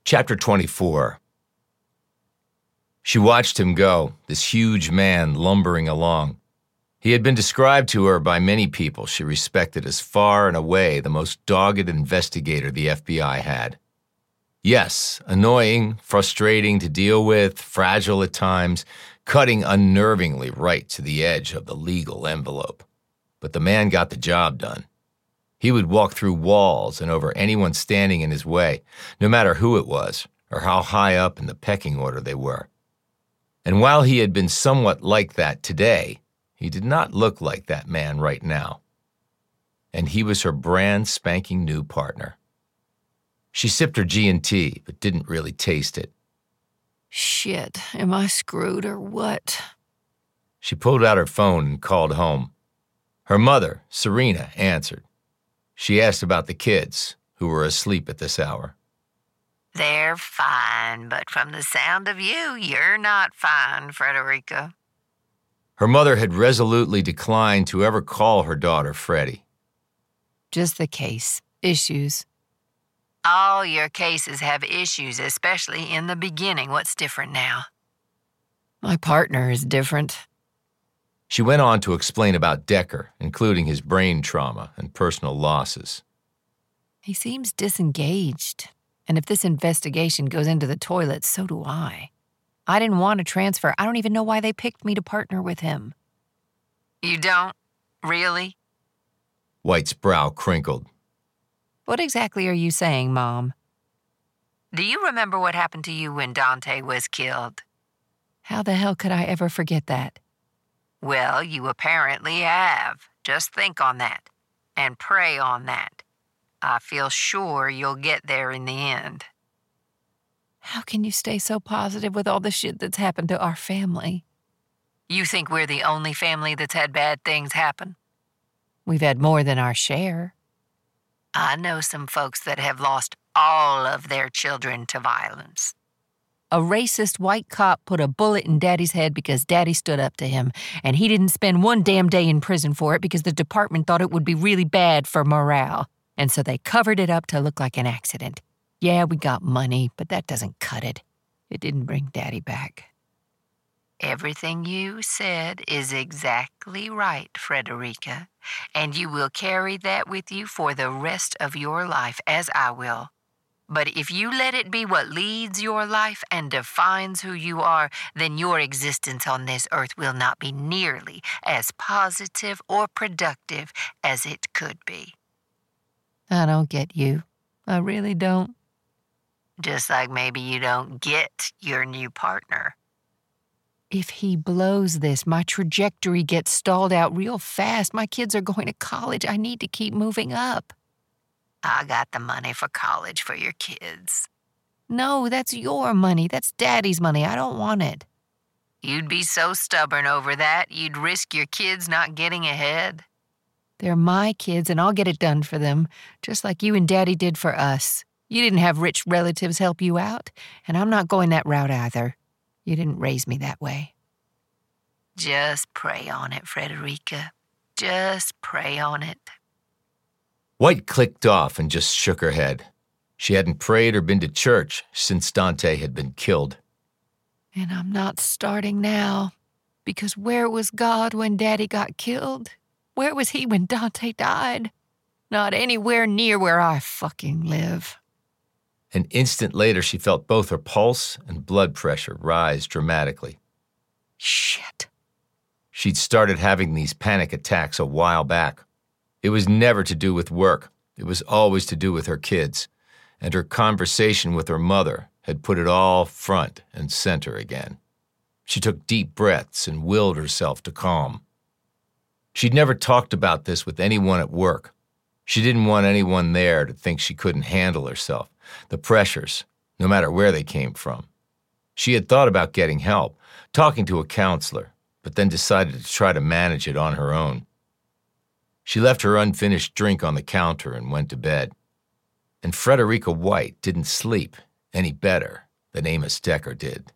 Chapter 24. She watched him go, this huge man lumbering along. He had been described to her by many people she respected as far and away the most dogged investigator the FBI had. Yes, annoying, frustrating to deal with, fragile at times, cutting unnervingly right to the edge of the legal envelope. But the man got the job done. He would walk through walls and over anyone standing in his way, no matter who it was or how high up in the pecking order they were. And while he had been somewhat like that today, he did not look like that man right now. And he was her brand spanking new partner. She sipped her G&T, but didn't really taste it. Shit, am I screwed or what? She pulled out her phone and called home. Her mother, Serena, answered. She asked about the kids, who were asleep at this hour. They're fine, but from the sound of you, you're not fine, Frederica. Her mother had resolutely declined to ever call her daughter Freddie. Just the case. Issues. All your cases have issues, especially in the beginning. What's different now? My partner is different. She went on to explain about Decker, including his brain trauma and personal losses. He seems disengaged. And if this investigation goes into the toilet, so do I. I didn't want to transfer. I don't even know why they picked me to partner with him. You don't? Really? White's brow crinkled. What exactly are you saying, Mom? Do you remember what happened to you when Dante was killed? How the hell could I ever forget that? Well, you apparently have. Just think on that. And pray on that. I feel sure you'll get there in the end. How can you stay so positive with all the shit that's happened to our family? You think we're the only family that's had bad things happen? We've had more than our share. I know some folks that have lost all of their children to violence. A racist white cop put a bullet in Daddy's head because Daddy stood up to him, and he didn't spend one damn day in prison for it because the department thought it would be really bad for morale, and so they covered it up to look like an accident. Yeah, we got money, but that doesn't cut it. It didn't bring Daddy back. Everything you said is exactly right, Frederica, and you will carry that with you for the rest of your life, as I will. But if you let it be what leads your life and defines who you are, then your existence on this earth will not be nearly as positive or productive as it could be. I don't get you. I really don't. Just like maybe you don't get your new partner. If he blows this, my trajectory gets stalled out real fast. My kids are going to college. I need to keep moving up. I got the money for college for your kids. No, that's your money. That's Daddy's money. I don't want it. You'd be so stubborn over that, you'd risk your kids not getting ahead. They're my kids, and I'll get it done for them, just like you and Daddy did for us. You didn't have rich relatives help you out, and I'm not going that route either. You didn't raise me that way. Just pray on it, Frederica. Just pray on it. White clicked off and just shook her head. She hadn't prayed or been to church since Dante had been killed. And I'm not starting now, because where was God when Daddy got killed? Where was he when Dante died? Not anywhere near where I fucking live. An instant later, she felt both her pulse and blood pressure rise dramatically. Shit. She'd started having these panic attacks a while back. It was never to do with work. It was always to do with her kids, and her conversation with her mother had put it all front and center again. She took deep breaths and willed herself to calm. She'd never talked about this with anyone at work. She didn't want anyone there to think she couldn't handle herself, the pressures, no matter where they came from. She had thought about getting help, talking to a counselor, but then decided to try to manage it on her own. She left her unfinished drink on the counter and went to bed. And Frederica White didn't sleep any better than Amos Decker did.